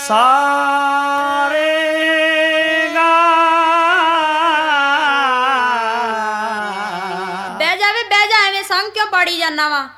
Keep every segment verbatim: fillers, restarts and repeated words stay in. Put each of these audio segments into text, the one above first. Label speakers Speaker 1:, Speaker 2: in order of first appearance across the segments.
Speaker 1: ਸਾਰੇ ਗਾ
Speaker 2: ਬਹਿ ਜਾਵੇ ਬਹਿ ਜਾ ਐਵੇਂ ਸੰਗ ਕਿਉਂ ਪਾੜੀ ਜਾਨਾ ਵਾ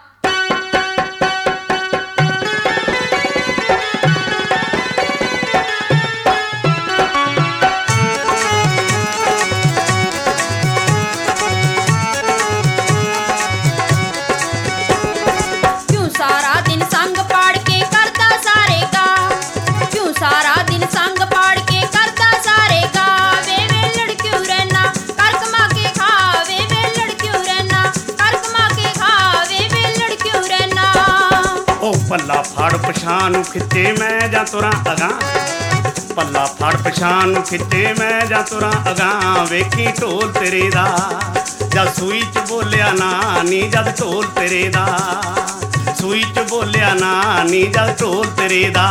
Speaker 1: ਪੱਲਾ ਫੜ ਪਛਾਣ ਨੂੰ ਖਿੱਚੇ ਮੈਂ ਜਾਂ ਤੁਰਾਂ ਅਗਾਂ ਪੱਲਾ ਫੜ ਪਛਾਣ ਨੂੰ ਖਿੱਚੇ ਮੈਂ ਜਾਂ ਤੁਰਾਂ ਅਗਾਂ ਵੇਖੀ ਢੋਲ ਤੇਰੇ ਦਾ ਜਦ ਸੂਈ ਚ ਬੋਲਿਆ ਨਾ ਨੀ ਜਦ ਢੋਲ ਤੇਰੇ ਦਾ ਸੂਈ ਚ ਬੋਲਿਆ ਨਾ ਨੀ ਜਦ ਢੋਲ ਤੇਰੇ ਦਾ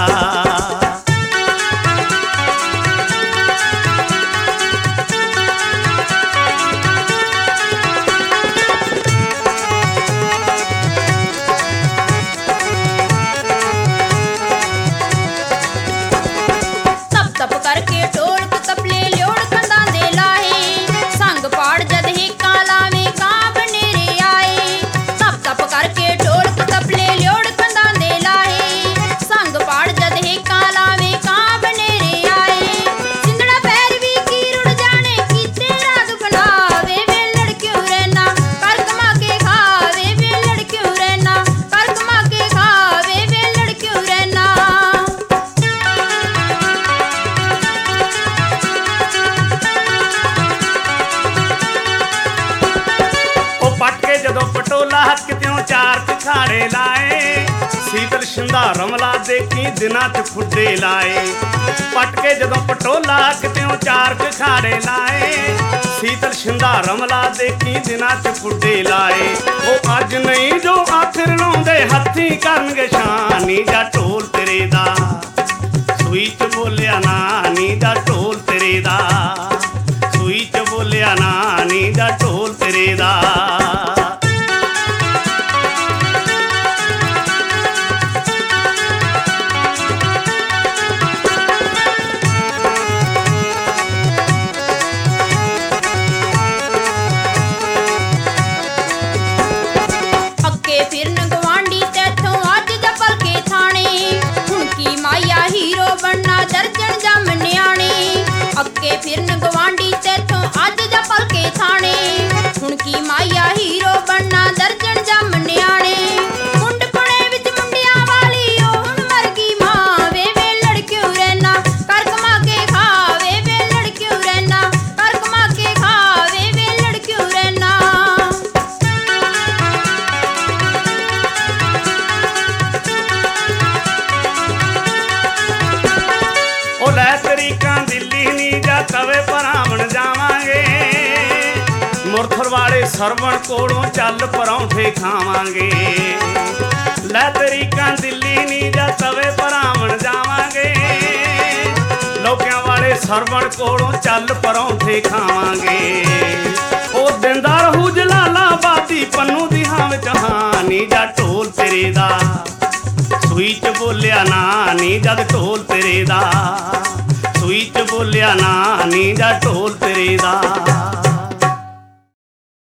Speaker 1: ਪਟੋਲਾ ਹੱਥ ਕਿਤਿਓਂ ਚਾਰ ਪਖਾੜੇ ਲਾਏ ਸੀਤਲ ਸ਼ਿੰਦਾ ਰਮਲਾ ਦੇਖੀ ਦਿਨਾਂ ਚ ਫੁੱਡੇ ਲਾਏ ਪੱਟ ਕੇ ਜਦੋਂ ਪਟੋਲਾ ਕਿਤਿਓਂ ਚਾਰ ਪਖਾੜੇ ਲਾਏ ਸੀਤਲ ਸ਼ਿੰਦਾ ਰਮਲਾ ਦੇਖੀ ਦਿਨਾਂ ਚ ਫੁੱਡੇ ਲਾਏ ਉਹ ਅੱਜ ਨਹੀਂ ਜੋ ਆਖਰ ਲਾਉਂਦੇ ਹੱਥੀਂ ਕਰਨਗੇ ਸ਼ਾਨੀ ਜਾਂ ਢੋਲ ਤੇਰੇ ਦਾ ਸੂਈ ਚ ਬੋਲਿਆ ਨਾ ਨੀ ਦਾ ਢੋਲ ਤੇਰੇ ਦਾ ਸੂਈ ਚ ਬੋਲਿਆ ਨਾ ਨੀ ਦਾ ਢੋਲ ਤੇਰੇ ਦਾ
Speaker 2: ਅੱਕੇ ਫਿਰਨ ਗਵਾਂਢੀ ਤੇਥੋਂ ਅੱਜ ਜਾ ਪਲਕੇ ਥਾਣੇ ਹੁਣ ਕੀ ਮਾਇਆ ਹੀਰੋ ਬਣਨਾ ਦਰਜਣ ਜੰਮ ਨਿਆਣੇ ਮੁੰਡ ਪੁਣੇ ਵਿੱਚ ਮੁੰਡਿਆਂ ਵਾਲੀ ਉਹ ਹੁਣ ਮਰ ਗਈ ਮਾਂ ਵੇ ਵੇ ਲੜਕਿਓ ਰਹਿਣਾ ਕਰ ਕਮਾ ਕੇ ਖਾਵੇ ਵੇ ਲੜਕਿਓ ਰਹਿਣਾ ਕਰ ਕਮਾ ਕੇ ਖਾਵੇ ਵੇ ਲੜਕਿਓ ਰਹਿਣਾ
Speaker 1: ਉਹ ਲੈ ਤਰੀਕਾਂ ਦਿੱਲੀ ਨੀ ਜਾ ਤਵੇ ਭਰਾਵਣ ਜਾਵਾਂਗੇ ਮੁਰਥਰ ਵਾਲੇ ਸਰਵਣ ਕੋਲੋਂ ਚੱਲ ਪਰੌਂਠੇ ਖਾਵਾਂਗੇ ਲੈ ਤਰੀਕਾਂ ਦਿੱਲੀ ਨੀ ਜਾ ਤਵੇ ਭਰਾਵਣ ਜਾਵਾਂਗੇ ਲੋਕਿਆਂ ਵਾਲੇ ਸਰਵਣ ਕੋਲੋਂ ਚੱਲ ਪਰੌਂਠੇ ਖਾਵਾਂਗੇ ਉਹ ਦਿੰਦਾ ਰਹੂ ਜਲਾਲਾਬਾਦੀ ਪੰਨੂ ਦੀ ਹਾਂ ਵਿੱਚ ਹਾਂ ਨੀ ਜਾ ਢੋਲ ਤੇਰੇ ਦਾ ਸੂਈ ਚ ਬੋਲਿਆ ਨਾ ਨੀ ਜਦ ਢੋਲ ਤੇਰੇ ਦਾ ਸੂਈ ਚ ਬੋਲਿਆ ਨਾ ਨੀ ਦਾ ਢੋਲ ਤੇਰੇ ਦਾ